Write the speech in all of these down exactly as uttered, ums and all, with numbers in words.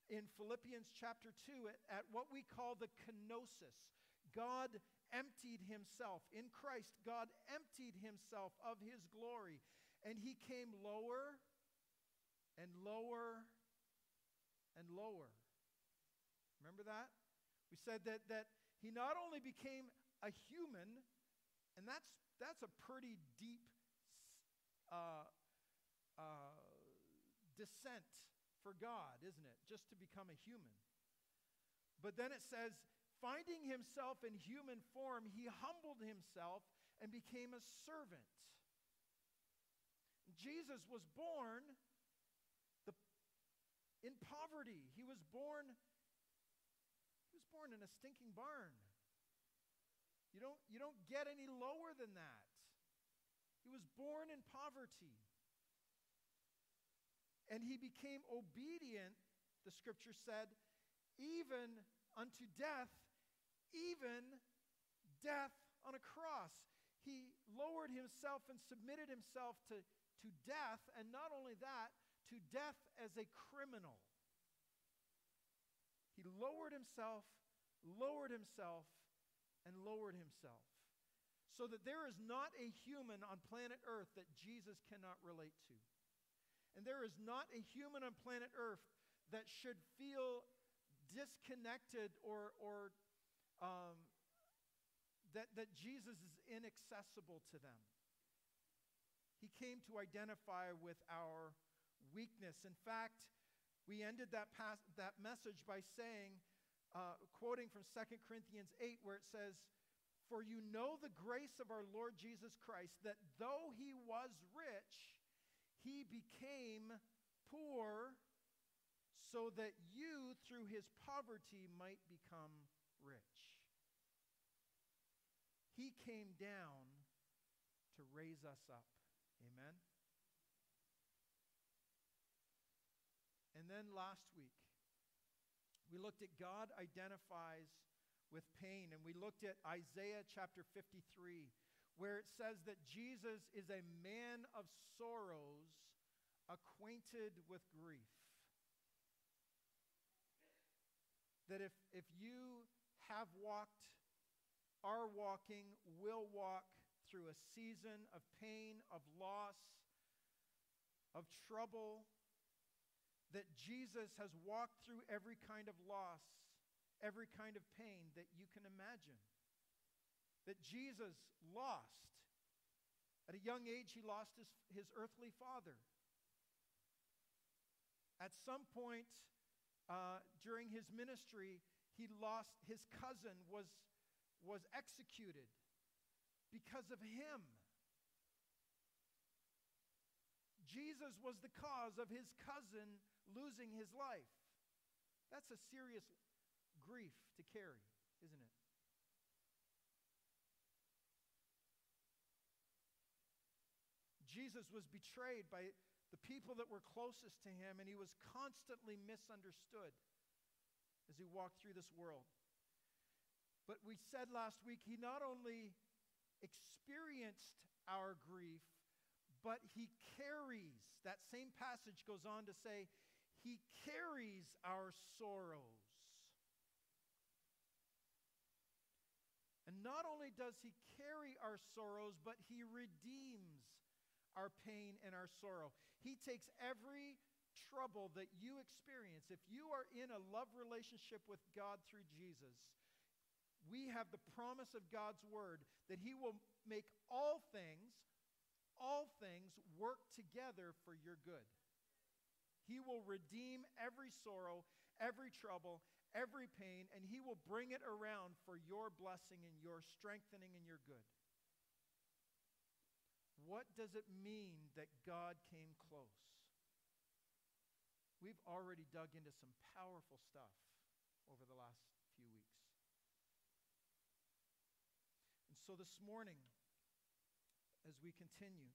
in Philippians chapter two at, at what we call the kenosis. God emptied himself. In Christ, God emptied himself of his glory. And he came lower and lower and lower. Remember that? We said that, that he not only became a human, and that's, that's a pretty deep uh, uh, descent for God, isn't it? Just to become a human. But then it says, finding himself in human form, he humbled himself and became a servant. Jesus was born the, in poverty. He was born, he was born in a stinking barn. You don't, you don't get any lower than that. He was born in poverty. And he became obedient, the scripture said, even unto death, even death on a cross. He lowered himself and submitted himself to, to death, and not only that, to death as a criminal. He lowered himself, lowered himself, and lowered himself, so that there is not a human on planet Earth that Jesus cannot relate to. And there is not a human on planet Earth that should feel disconnected or, or um, that, that Jesus is inaccessible to them. He came to identify with our weakness. In fact, we ended that, pas- that message by saying, uh, quoting from Second Corinthians eight, where it says, "For you know the grace of our Lord Jesus Christ, that though he was rich, he became poor, so that you, through his poverty, might become rich." He came down to raise us up. Amen? And then last week, we looked at God identifies with pain, and we looked at Isaiah chapter fifty-three, where it says that Jesus is a man of sorrows, acquainted with grief. That if, if you have walked, are walking, will walk through a season of pain, of loss, of trouble, that Jesus has walked through every kind of loss, every kind of pain that you can imagine. That Jesus lost. At a young age, he lost his, his earthly father. At some point uh, during his ministry, he lost, his cousin was, was executed because of him. Jesus was the cause of his cousin losing his life. That's a serious grief to carry, isn't it? Jesus was betrayed by the people that were closest to him, and he was constantly misunderstood as he walked through this world. But we said last week, he not only experienced our grief, but he carries, that same passage goes on to say, he carries our sorrows. And not only does he carry our sorrows, but he redeems our pain and our sorrow. He takes every trouble that you experience. If you are in a love relationship with God through Jesus, we have the promise of God's word that he will make all things, all things work together for your good. He will redeem every sorrow, every trouble, every pain, and he will bring it around for your blessing and your strengthening and your good. What does it mean that God came close? We've already dug into some powerful stuff over the last few weeks. And so this morning, as we continue,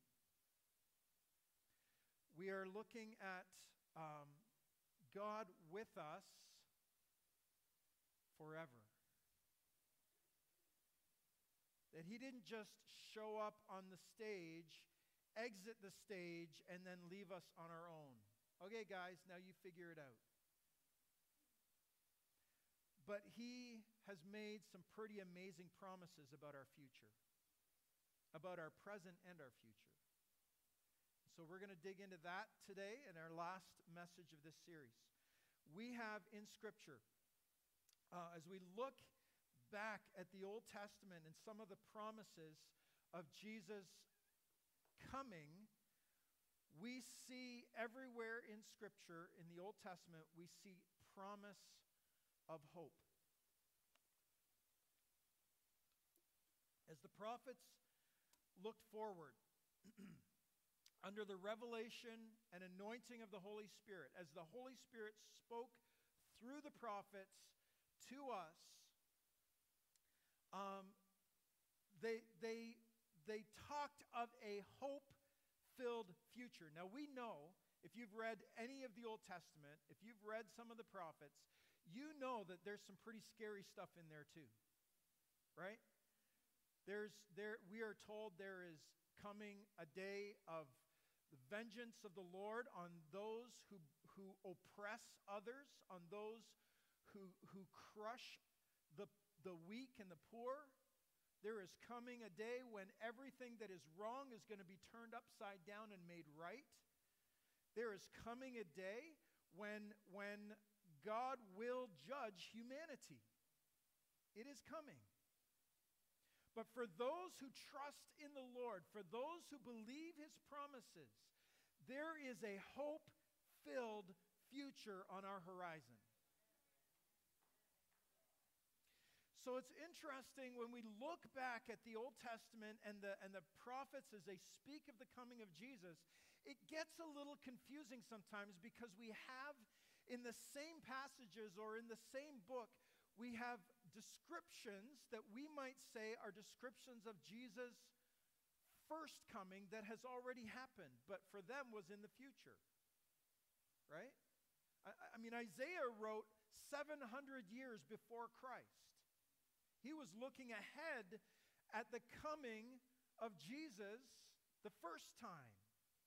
we are looking at um, God with us forever. That he didn't just show up on the stage, exit the stage, and then leave us on our own. Okay, guys, now you figure it out. but he has made some pretty amazing promises about our future, about our present and our future. So we're going to dig into that today in our last message of this series. We have in Scripture, uh, as we look back at the Old Testament and some of the promises of Jesus coming, we see everywhere in Scripture, in the Old Testament, we see promise of hope. As the prophets looked forward under the revelation and anointing of the Holy Spirit, as the Holy Spirit spoke through the prophets to us, um, they, they, they talked of a hope-filled future. Now we know, if you've read any of the Old Testament, if you've read some of the prophets, you know that there's some pretty scary stuff in there too, right? There's, there, we are told there is coming a day of the vengeance of the Lord on those who, who oppress others, on those who, who crush the, the weak and the poor. There is coming a day when everything that is wrong is going to be turned upside down and made right. There is coming a day when, when God will judge humanity. It is coming. But for those who trust in the Lord, for those who believe his promises, there is a hope-filled future on our horizon. So it's interesting when we look back at the Old Testament and the, and the prophets as they speak of the coming of Jesus, it gets a little confusing sometimes because we have in the same passages or in the same book, we have descriptions that we might say are descriptions of Jesus' first coming that has already happened, but for them was in the future. Right? I, I mean, Isaiah wrote seven hundred years before Christ. He was looking ahead at the coming of Jesus the first time.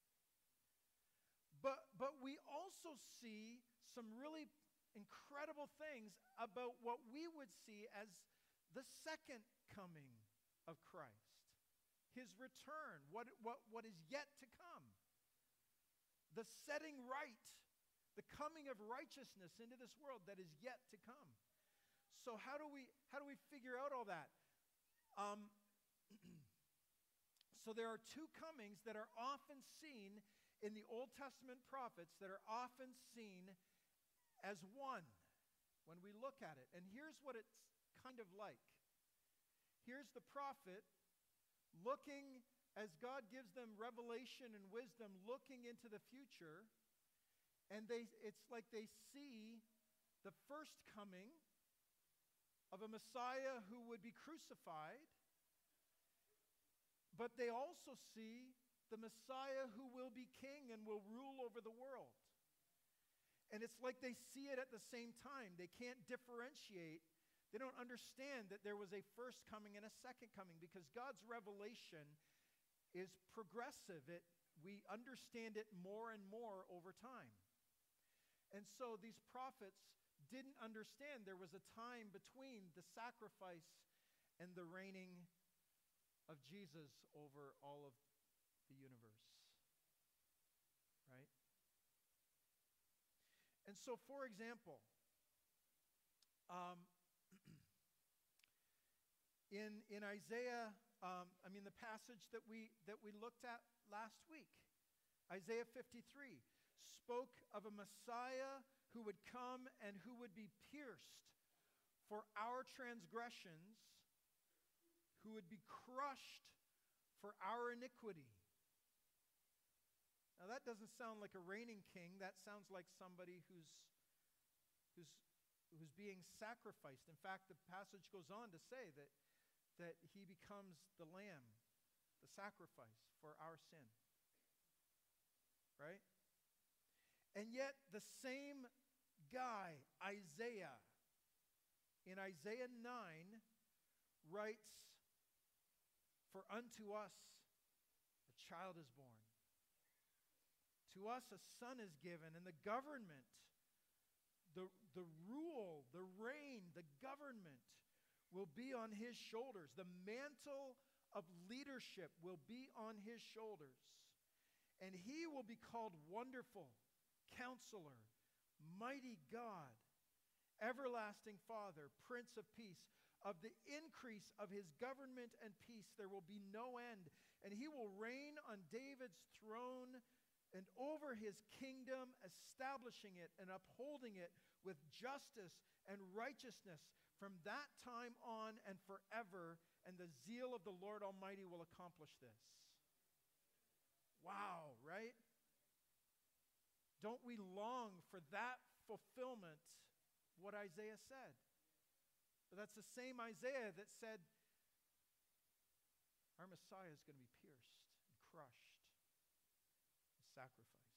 But, but we also see some really incredible things about what we would see as the second coming of Christ. His return, what, what, what is yet to come. The setting right, the coming of righteousness into this world that is yet to come. So how do we, how do we figure out all that? Um, so there are two comings that are often seen in the Old Testament prophets that are often seen as one when we look at it. And here's what it's kind of like. Here's the prophet looking, as God gives them revelation and wisdom, looking into the future, and they it's like they see the first coming of a Messiah who would be crucified, but they also see the Messiah who will be king and will rule over the world. And it's like they see it at the same time. They can't differentiate. They don't understand that there was a first coming and a second coming because God's revelation is progressive. It, we understand it more and more over time. And so these prophets didn't understand there was a time between the sacrifice and the reigning of Jesus over all of the universe. Right? And so, for example, um, in, in Isaiah, um, I mean the passage that we, that we looked at last week, Isaiah fifty-three, spoke of a Messiah who would come and who would be pierced for our transgressions, who would be crushed for our iniquity. Now that doesn't sound like a reigning king. That sounds like somebody who's, who's, who's being sacrificed. In fact, the passage goes on to say that, that he becomes the lamb, the sacrifice for our sin. Right? And yet the same guy, Isaiah, in Isaiah nine, writes, "For unto us a child is born. To us a son is given, and the government the, the rule, the reign, the government will be on his shoulders. The mantle of leadership will be on his shoulders. And he will be called Wonderful, Counselor, Mighty God, Everlasting Father, Prince of Peace. Of the increase of his government and peace there will be no end. And he will reign on David's throne and over his kingdom, establishing it and upholding it with justice and righteousness from that time on and forever. And the zeal of the Lord Almighty will accomplish this. Wow, right? Don't we long for that fulfillment, what Isaiah said? But that's the same Isaiah that said, our Messiah is going to be pierced and crushed and sacrificed.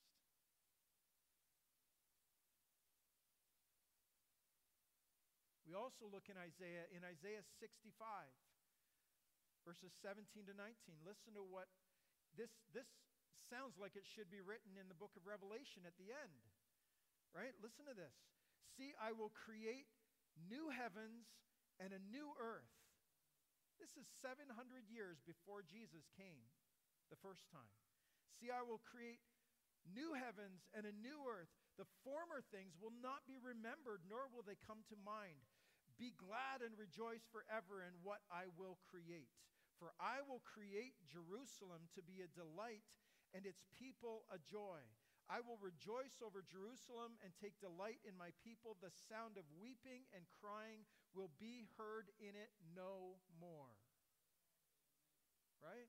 We also look in Isaiah, in Isaiah sixty-five, verses seventeen to nineteen. Listen to what, this, this sounds like it should be written in the book of Revelation at the end, right? Listen to this. See, I will create new heavens and a new earth. This is seven hundred years before Jesus came the first time. See, I will create new heavens and a new earth. The former things will not be remembered, nor will they come to mind. Be glad and rejoice forever in what I will create. For I will create Jerusalem to be a delight and its people a joy. I will rejoice over Jerusalem and take delight in my people. The sound of weeping and crying will be heard in it no more. Right?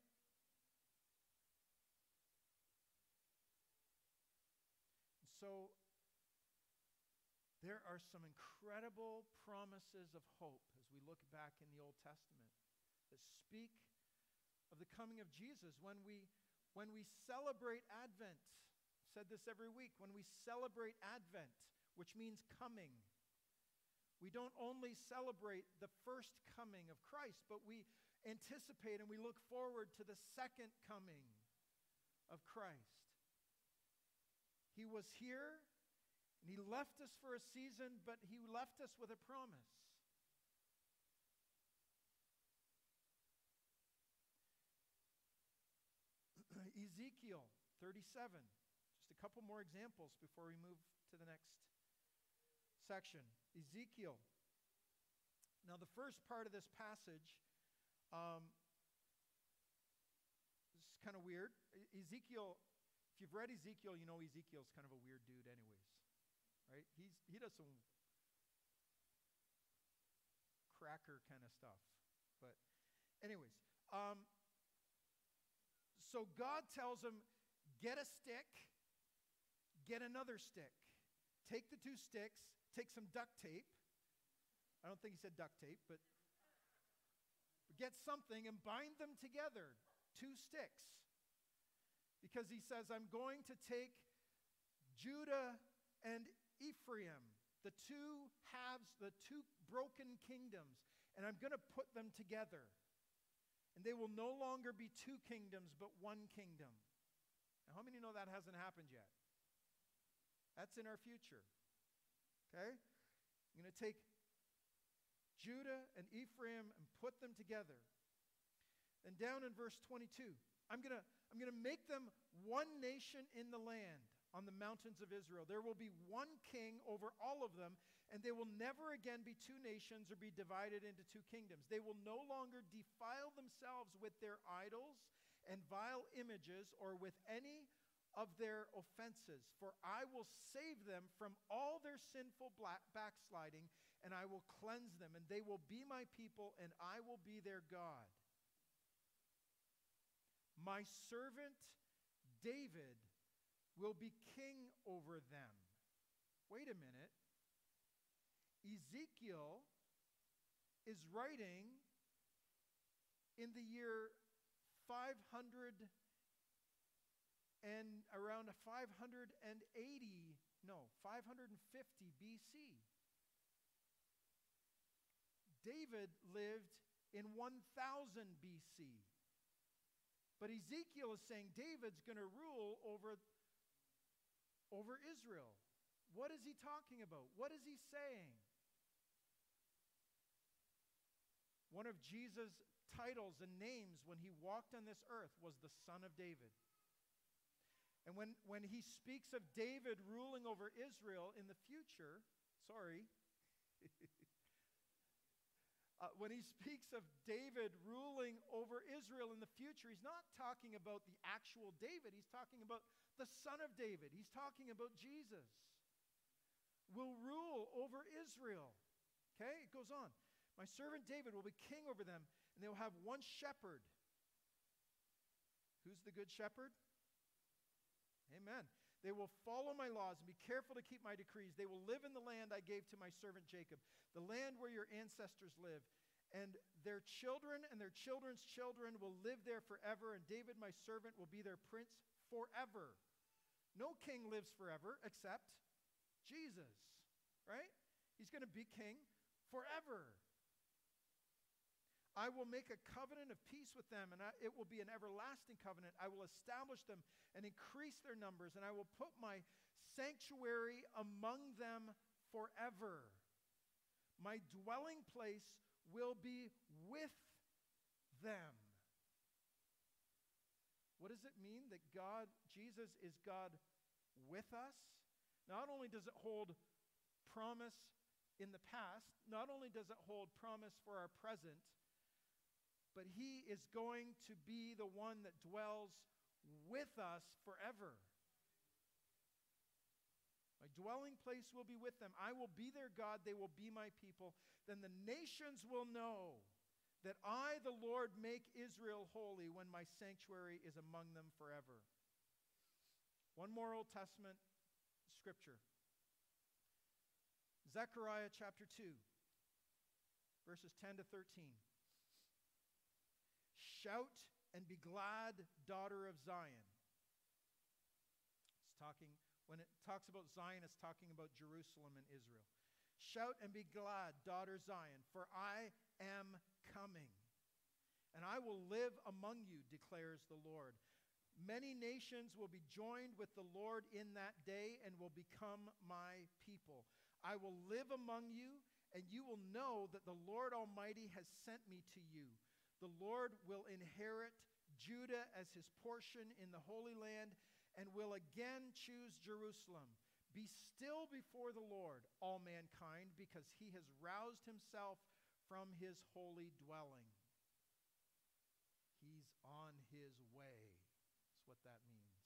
So, there are some incredible promises of hope as we look back in the Old Testament that speak of the coming of Jesus. When we, when we celebrate Advent, said this every week, when we celebrate Advent, which means coming, we don't only celebrate the first coming of Christ, but we anticipate and we look forward to the second coming of Christ. He was here, and he left us for a season, but he left us with a promise. Ezekiel thirty-seven. Just a couple more examples before we move to the next section. Ezekiel. Now, the first part of this passage um, is kind of weird. E- Ezekiel, if you've read Ezekiel, you know Ezekiel's kind of a weird dude anyways, right? He's, he does some cracker kind of stuff. But anyways, um, so God tells him, get a stick, get another stick. Take the two sticks, take some duct tape. I don't think he said duct tape, but get something and bind them together, two sticks. Because he says, I'm going to take Judah and Ephraim, the two halves, the two broken kingdoms, and I'm going to put them together. And they will no longer be two kingdoms, but one kingdom. Now, how many know that hasn't happened yet? That's in our future. Okay? I'm going to take Judah and Ephraim and put them together. And down in verse twenty-two, I'm going to I'm going to make them one nation in the land on the mountains of Israel. There will be one king over all of them, and they will never again be two nations or be divided into two kingdoms. They will no longer defile themselves with their idols and vile images or with any of their offenses, for I will save them from all their sinful black backsliding, and I will cleanse them, and they will be my people, and I will be their God. My servant David will be king over them. Wait a minute. Ezekiel is writing in the year five hundred and around five hundred eighty, no, five hundred fifty B C. David lived in one thousand B C. But Ezekiel is saying David's going to rule over, over Israel What is he talking about? What is he saying? One of Jesus' titles and names when he walked on this earth was the Son of David. And when, when he speaks of David ruling over Israel in the future, sorry, uh, when he speaks of David ruling over Israel in the future, he's not talking about the actual David. He's talking about the Son of David. He's talking about Jesus will rule over Israel. Okay, it goes on. My servant David will be king over them, and they will have one shepherd. Who's the good shepherd? Amen. They will follow my laws and be careful to keep my decrees. They will live in the land I gave to my servant Jacob, the land where your ancestors live. And their children and their children's children will live there forever, and David, my servant, will be their prince forever. No king lives forever except Jesus, right? He's going to be king forever. I will make a covenant of peace with them, and I, it will be an everlasting covenant. I will establish them and increase their numbers, and I will put my sanctuary among them forever. My dwelling place will be with them. What does it mean that God, Jesus is God with us? Not only does it hold promise in the past, not only does it hold promise for our present, but he is going to be the one that dwells with us forever. My dwelling place will be with them. I will be their God. They will be my people. Then the nations will know that I, the Lord, make Israel holy when my sanctuary is among them forever. One more Old Testament scripture. Zechariah chapter two, verses ten to thirteen. Shout and be glad, daughter of Zion. It's talking, when it talks about Zion, it's talking about Jerusalem and Israel. Shout and be glad, daughter Zion, for I am coming, and I will live among you, declares the Lord. Many nations will be joined with the Lord in that day and will become my people. I will live among you, and you will know that the Lord Almighty has sent me to you. The Lord will inherit Judah as his portion in the Holy Land and will again choose Jerusalem. Be still before the Lord, all mankind, because he has roused himself from his holy dwelling. He's on his way. That's what that means.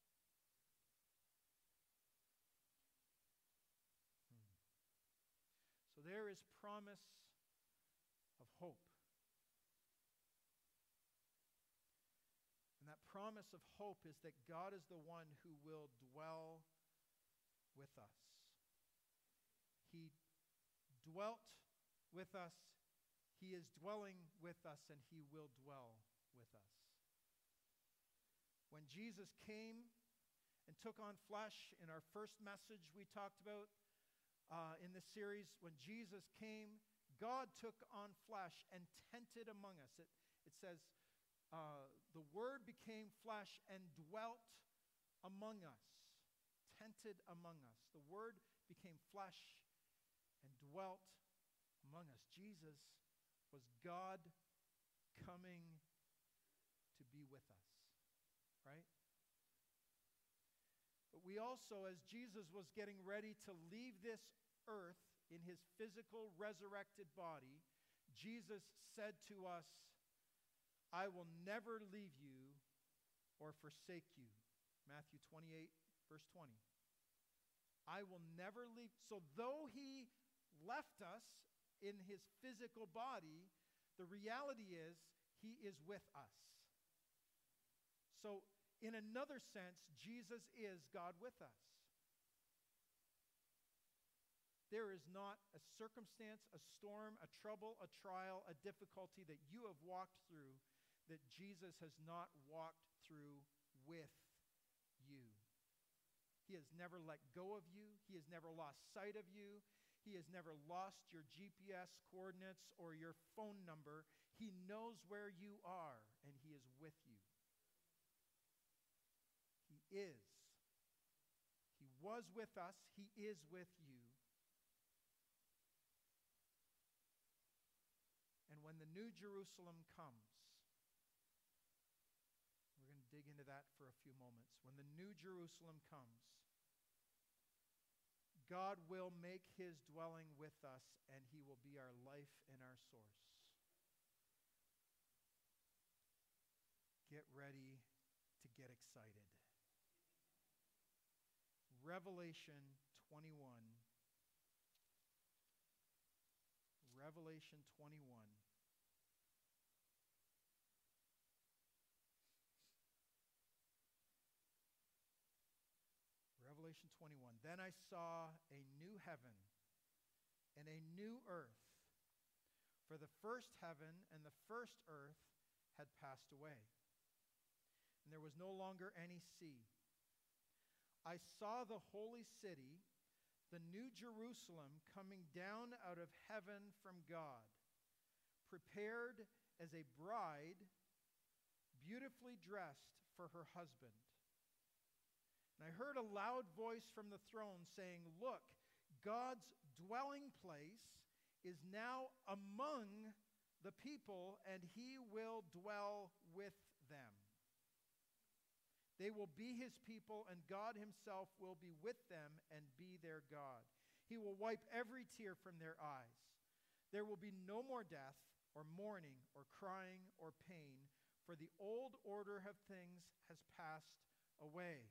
Hmm. So there is promise of hope. And that promise of hope is that God is the one who will dwell with us. He dwelt with us. He is dwelling with us, and he will dwell with us. When Jesus came and took on flesh in our first message we talked about uh, in this series, when Jesus came, God took on flesh and tented among us. It, it says, uh, the Word became flesh and dwelt among us, tented among us. The Word became flesh and dwelt among us. Jesus was God coming to be with us, right? But we also, as Jesus was getting ready to leave this earth in his physical resurrected body, Jesus said to us, I will never leave you or forsake you. Matthew twenty-eight, verse twenty. I will never leave. So though he left us in his physical body, the reality is he is with us. So in another sense, Jesus is God with us. There is not a circumstance, a storm, a trouble, a trial, a difficulty that you have walked through that Jesus has not walked through with you. He has never let go of you. He has never lost sight of you. He has never lost your G P S coordinates or your phone number. He knows where you are, and he is with you. He is. He was with us, he is with you. And when the New Jerusalem comes, we're going to dig into that for a few moments. When the New Jerusalem comes, God will make his dwelling with us, and he will be our life and our source. Get ready to get excited. Revelation twenty-one. Revelation twenty-one. Revelation twenty-one. Then I saw a new heaven and a new earth, for the first heaven and the first earth had passed away, and there was no longer any sea. I saw the holy city, the New Jerusalem, coming down out of heaven from God, prepared as a bride, beautifully dressed for her husband. And I heard a loud voice from the throne saying, "Look, God's dwelling place is now among the people, and he will dwell with them. They will be his people, and God himself will be with them and be their God. He will wipe every tear from their eyes. There will be no more death, or mourning, or crying, or pain, for the old order of things has passed away."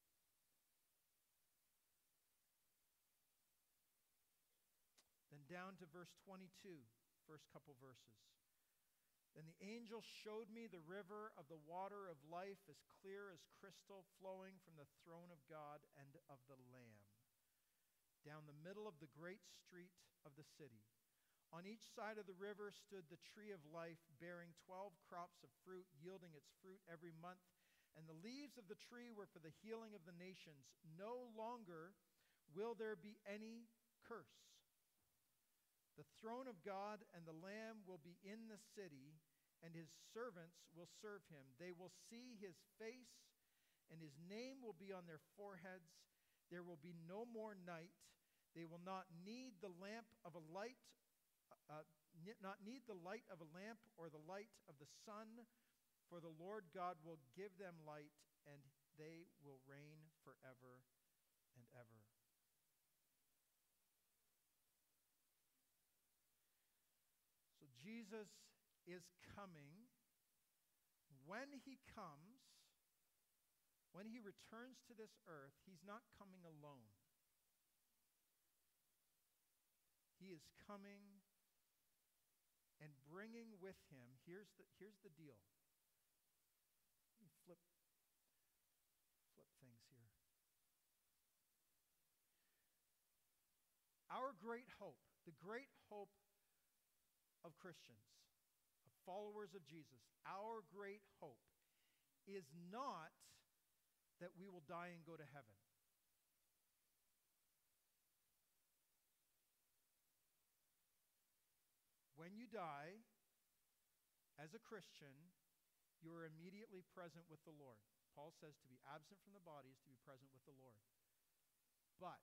Then down to verse twenty-two, first couple verses. Then the angel showed me the river of the water of life, as clear as crystal, flowing from the throne of God and of the Lamb, down the middle of the great street of the city. On each side of the river stood the tree of life, bearing twelve crops of fruit, yielding its fruit every month. And the leaves of the tree were for the healing of the nations. No longer will there be any curse. The throne of God and the Lamb will be in the city, and his servants will serve him. They will see his face, and his name will be on their foreheads. There will be no more night. They will not need the lamp of a light, uh, not need the light of a lamp or the light of the sun, for the Lord God will give them light, and they will reign forever and ever. So Jesus is coming. When he comes, when he returns to this earth, he's not coming alone. He is coming and bringing with him, here's the, here's the deal. Let me flip, flip things here. Our great hope, the great hope of Christians, of followers of Jesus, our great hope is not that we will die and go to heaven. When you die as a Christian, you are immediately present with the Lord. Paul says to be absent from the body is to be present with the Lord. But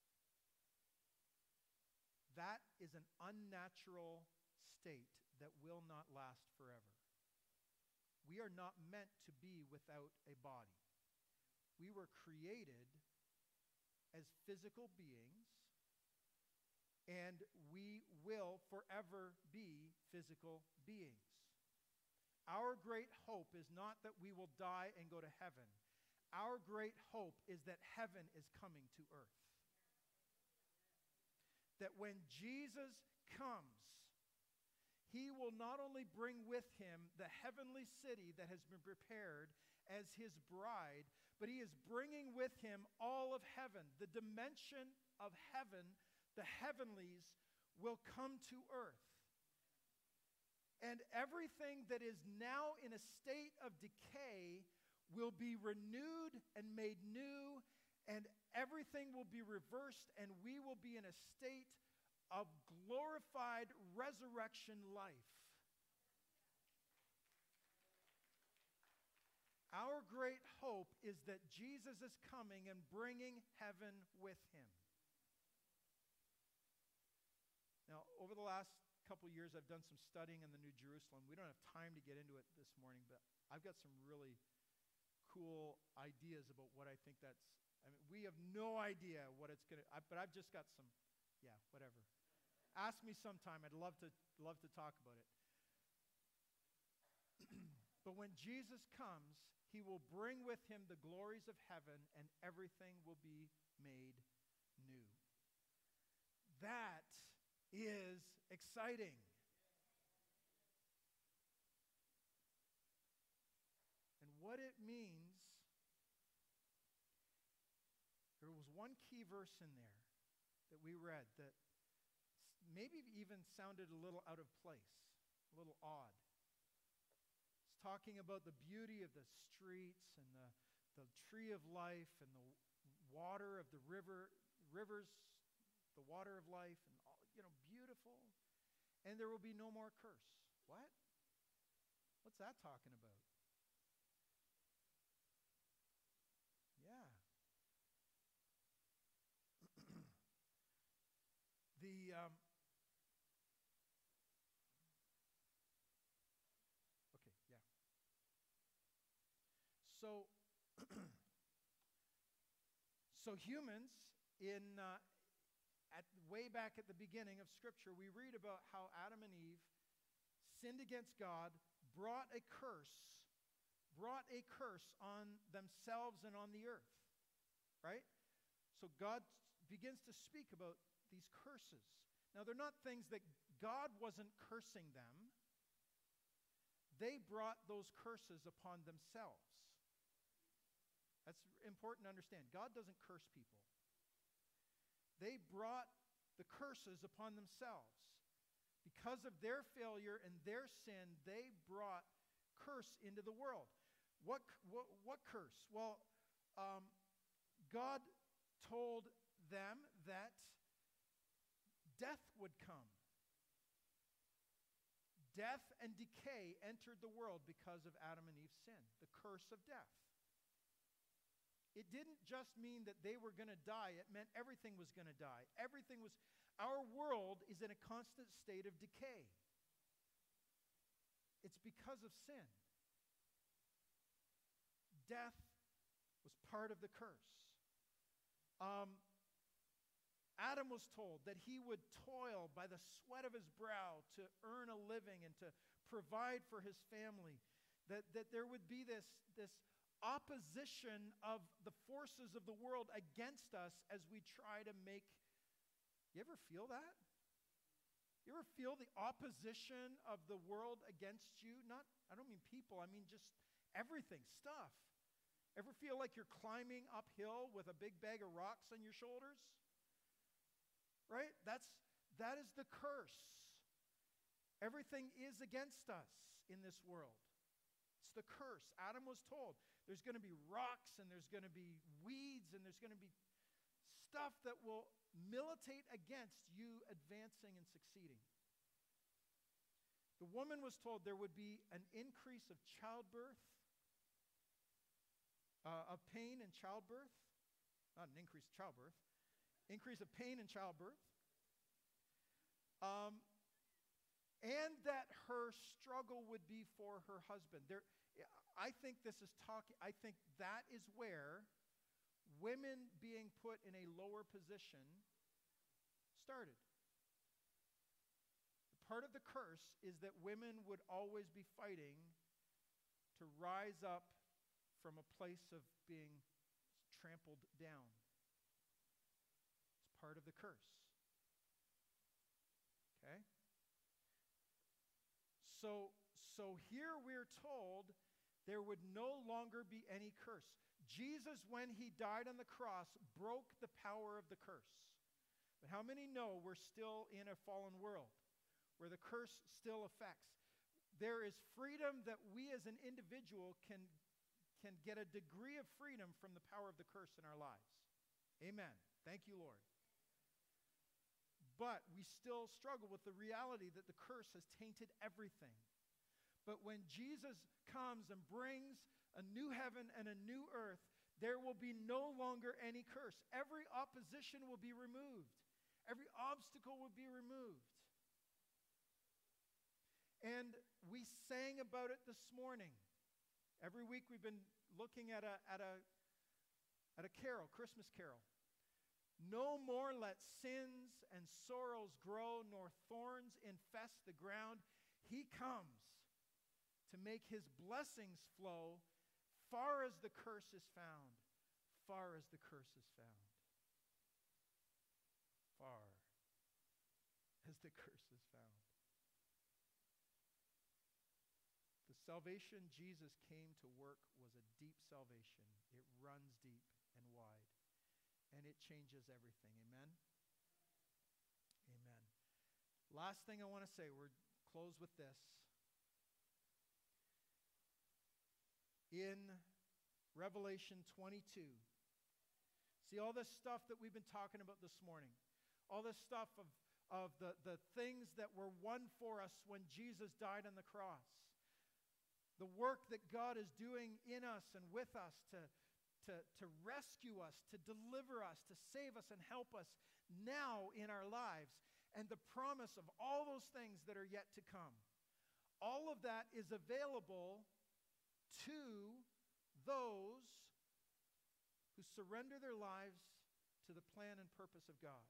that is an unnatural state that will not last forever. We are not meant to be without a body. We were created as physical beings, and we will forever be physical beings. Our great hope is not that we will die and go to heaven. Our great hope is that heaven is coming to earth. That when Jesus comes, he will not only bring with him the heavenly city that has been prepared as his bride, but he is bringing with him all of heaven. The dimension of heaven, the heavenlies, will come to earth. And everything that is now in a state of decay will be renewed and made new, and everything will be reversed, and we will be in a state of glorified resurrection life. Our great hope is that Jesus is coming and bringing heaven with him. Now, over the last couple of years, I've done some studying in the New Jerusalem. We don't have time to get into it this morning, but I've got some really cool ideas about what I think that's, I mean, we have no idea what it's going to, but I've just got some, yeah, whatever. Ask me sometime. I'd love to, love to talk about it. But when Jesus comes, he will bring with him the glories of heaven, and everything will be made new. That is exciting. And what it means, there was one key verse in there that we read that maybe even sounded a little out of place, a little odd. Talking about the beauty of the streets and the, the tree of life and the water of the river, rivers, the water of life, and all, you know, beautiful. And there will be no more curse. What? What's that talking about? Yeah. the um, So, so humans, in uh, at way back at the beginning of Scripture, we read about how Adam and Eve sinned against God, brought a curse, brought a curse on themselves and on the earth, right? So God begins to speak about these curses. Now, they're not things that God wasn't cursing them. They brought those curses upon themselves. That's important to understand. God doesn't curse people. They brought the curses upon themselves. Because of their failure and their sin, they brought curse into the world. What, what, what curse? Well, um, God told them that death would come. Death and decay entered the world because of Adam and Eve's sin, the curse of death. It didn't just mean that they were going to die. It meant everything was going to die. Everything was, our world is in a constant state of decay. It's because of sin. Death was part of the curse. Um, Adam was told that he would toil by the sweat of his brow to earn a living and to provide for his family. That, that there would be this, this opposition of the forces of the world against us as we try to make, you ever feel that? You ever feel the opposition of the world against you? Not, I don't mean people, I mean just everything, stuff. Ever feel like you're climbing uphill with a big bag of rocks on your shoulders? Right? That's, that is the curse. Everything is against us in this world. It's the curse. Adam was told there's going to be rocks and there's going to be weeds and there's going to be stuff that will militate against you advancing and succeeding. The woman was told there would be an increase of childbirth, uh, of pain in childbirth. Not an increase of childbirth. Increase of pain in childbirth. Um, and that her struggle would be for her husband. There, I think this is talking, I think that is where women being put in a lower position started. Part of the curse is that women would always be fighting to rise up from a place of being trampled down. It's part of the curse. Okay? So, so here we're told there would no longer be any curse. Jesus, when he died on the cross, broke the power of the curse. But how many know we're still in a fallen world where the curse still affects? There is freedom that we as an individual can, can get a degree of freedom from the power of the curse in our lives. Amen. Thank you, Lord. But we still struggle with the reality that the curse has tainted everything. But when Jesus comes and brings a new heaven and a new earth, there will be no longer any curse. Every opposition will be removed. Every obstacle will be removed. And we sang about it this morning. Every week we've been looking at a, at a, at a carol, Christmas carol. No more let sins and sorrows grow, nor thorns infest the ground. He comes to make his blessings flow far as the curse is found. Far as the curse is found. Far as the curse is found. The salvation Jesus came to work was a deep salvation. It runs deep and wide. And it changes everything. Amen? Amen. Last thing I want to say, we're close with this. In Revelation twenty-two, see all this stuff that we've been talking about this morning. All this stuff of, of the, the things that were won for us when Jesus died on the cross. The work that God is doing in us and with us to To, to rescue us, to deliver us, to save us and help us now in our lives, and the promise of all those things that are yet to come. All of that is available to those who surrender their lives to the plan and purpose of God.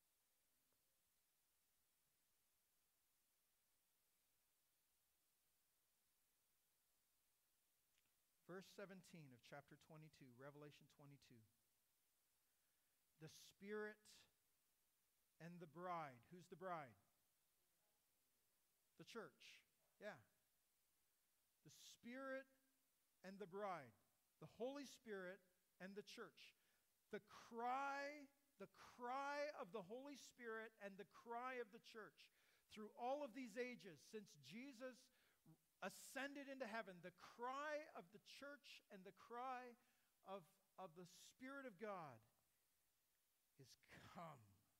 Verse seventeen of chapter twenty-two, Revelation twenty-two. The Spirit and the bride. Who's the bride? The church. Yeah. The Spirit and the bride. The Holy Spirit and the church. The cry, the cry of the Holy Spirit and the cry of the church through all of these ages since Jesus ascended into heaven, the cry of the church and the cry of, of the Spirit of God is come.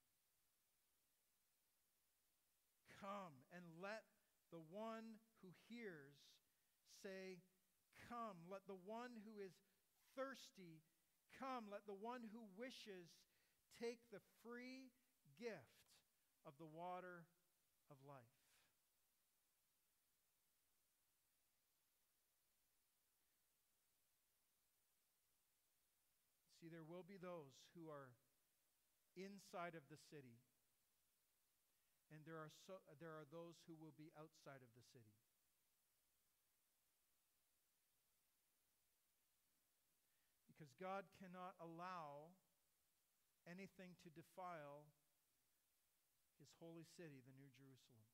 Come, and let the one who hears say, come. Let the one who is thirsty come. Let the one who wishes take the free gift of the water of life. See, there will be those who are inside of the city, and there are so, there are those who will be outside of the city. Because God cannot allow anything to defile his holy city, the New Jerusalem.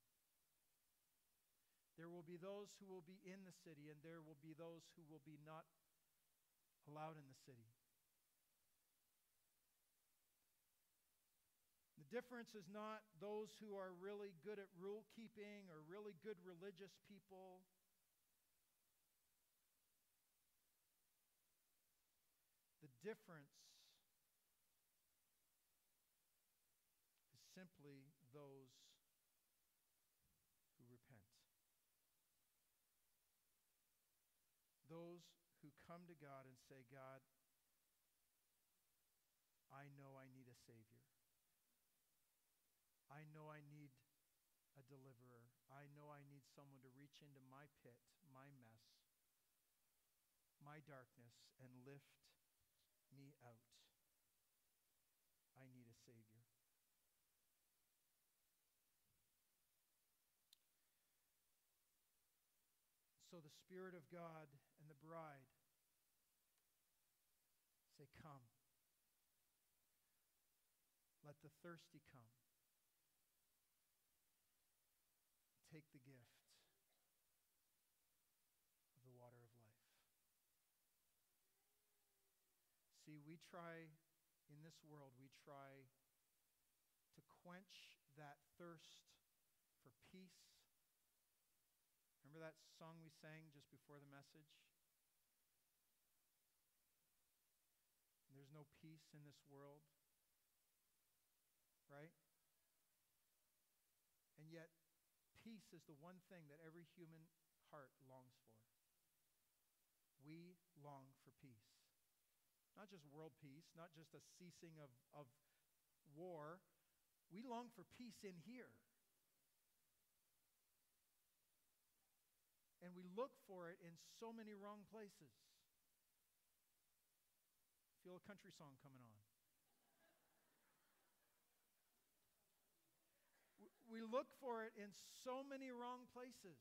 There will be those who will be in the city, and there will be those who will be not allowed in the city. The difference is not those who are really good at rule keeping or really good religious people. The difference is simply those who repent. Those who come to God and say, God, I know I need a Savior. I know I need a deliverer. I know I need someone to reach into my pit, my mess, my darkness, and lift me out. I need a Savior. So the Spirit of God and the bride say, come. Let the thirsty come. Take the gift of the water of life. See, we try, in this world, we try to quench that thirst for peace. Remember that song we sang just before the message? There's no peace in this world, right? And yet, peace is the one thing that every human heart longs for. We long for peace. Not just world peace, not just a ceasing of, of war. We long for peace in here. And we look for it in so many wrong places. Feel a country song coming on. We look for it in so many wrong places.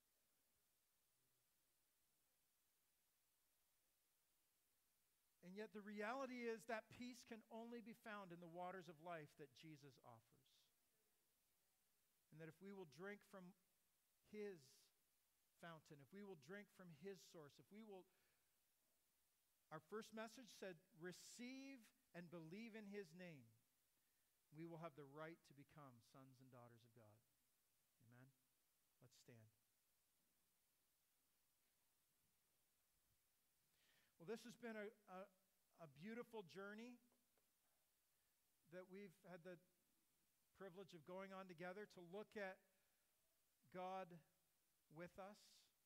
And yet the reality is that peace can only be found in the waters of life that Jesus offers. And that if we will drink from his fountain, if we will drink from his source, if we will, our first message said, receive and believe in his name, we will have the right to become sons and daughters of God. Amen? Let's stand. Well, this has been a, a, a beautiful journey that we've had the privilege of going on together to look at God with us.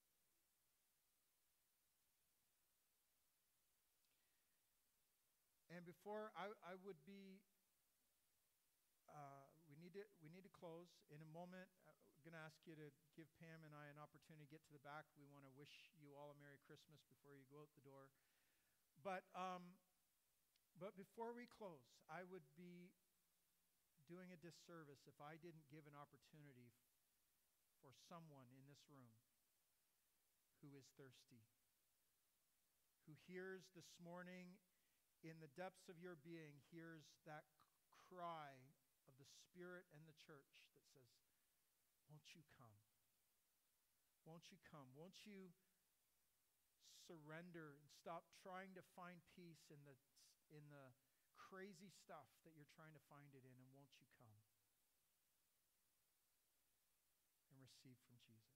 And before I, I would be, uh, we need to we need to close in a moment. I'm going to ask you to give Pam and I an opportunity to get to the back. We want to wish you all a Merry Christmas before you go out the door. But um, but before we close, I would be doing a disservice if I didn't give an opportunity for someone in this room who is thirsty, who hears this morning in the depths of your being, hears that cry of the Spirit and the church that says, won't you come? Won't you come? Won't you surrender and stop trying to find peace in the in the crazy stuff that you're trying to find it in, and won't you come and receive from Jesus?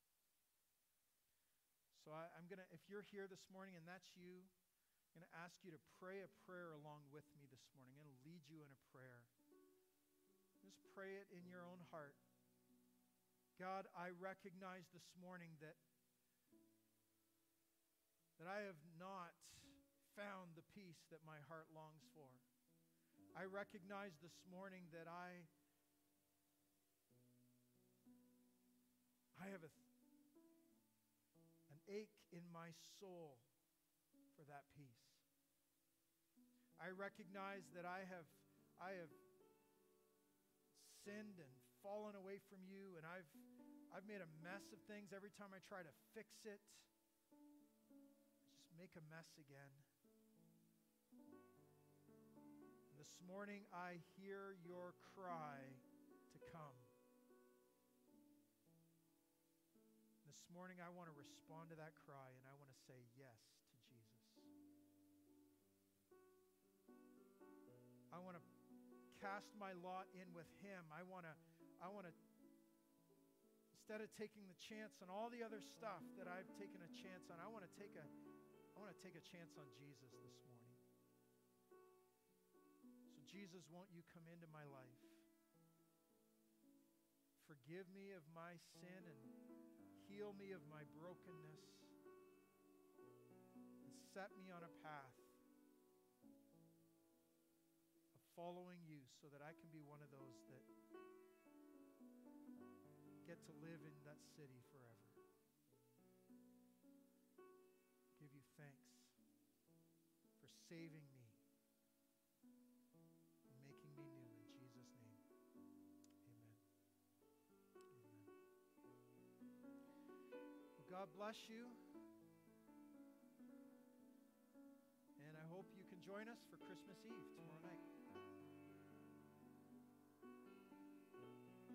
So I, I'm gonna, if you're here this morning and that's you, I'm gonna ask you to pray a prayer along with me this morning. I'm gonna lead you in a prayer. Just pray it in your own heart. God, I recognize this morning that that I have not found the peace that my heart longs for. I recognize this morning that I I have a, an ache in my soul for that peace. I recognize that I have I have sinned and fallen away from you, and I've I've made a mess of things every time I try to fix it. Just make a mess again. And this morning I hear your cry to come. This morning I want to respond to that cry, and I want to say yes to Jesus. I want to cast my lot in with him. I want to I want to instead of taking the chance on all the other stuff that I've taken a chance on, I want to take a I want to take a chance on Jesus this morning. So Jesus, won't you come into my life? Forgive me of my sin and heal me of my brokenness, and set me on a path of following you so that I can be one of those that get to live in that city forever. Give you thanks for saving me and making me new in Jesus' name. Amen. Amen. Well, God bless you. And I hope you can join us for Christmas Eve tomorrow night.